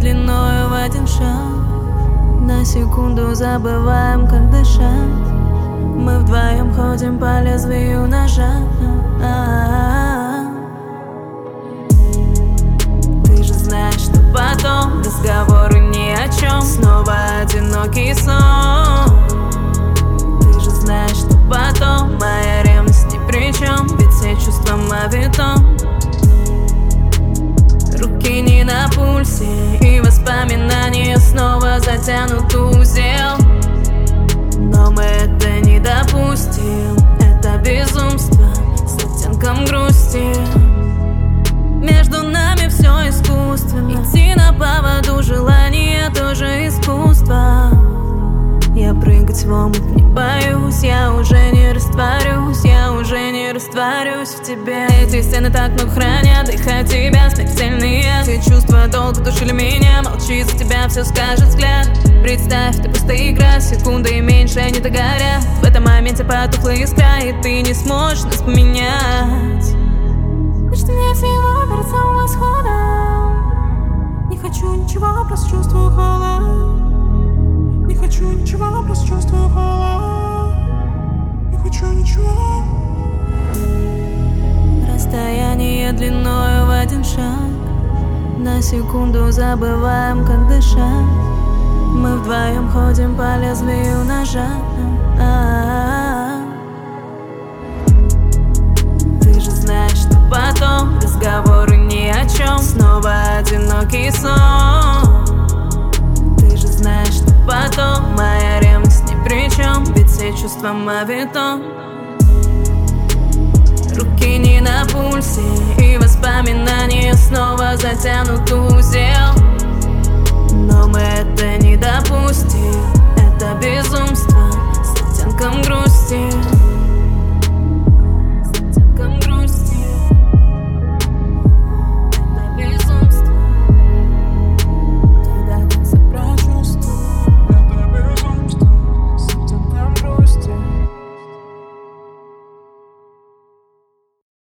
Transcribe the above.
длиною в один шаг. На секунду забываем, как дышать. Мы вдвоем ходим по лезвию ножа. Ты же знаешь, что потом разговоры ни о чем. Снова одинокий сон. Ты же знаешь, что потом моя ревность ни при чем. Ведь все чувства мавитон. Руки не на пульсе, и воспоминания снова затянут узел. Но мы это не допустим. Это безумство с оттенком грусти. Между нами все искусственно. Идти на поводу желания тоже искусство. Я прыгать в омут не боюсь. Я уже не растворюсь. Я уже не растворюсь в тебе. Эти стены так много хранят. Дыхать тебя смертельные. Все чувства долго душили меня. Молчи, за тебя все скажет взгляд. Представь, ты просто игра. Секунды и меньше они догорят. В этом моменте потухла искра, и ты не сможешь нас поменять. Между мне всего перед самым исходом. Не хочу ничего, просто чувствую холод. Не хочу ничего, просто чувствую холод. Не хочу ничего. Расстояние длиною в один шаг. На секунду забываем, как дышать. Мы вдвоем ходим по лезвию ножа. Ты же знаешь, что потом разговоры ни о чем. Снова одинокий сон. Ты же знаешь, что потом моя ревность ни при чем. Ведь все чувства мавитон. Руки не на пульсе, и воспоминания снова затянут узел. Но мы это не допустим.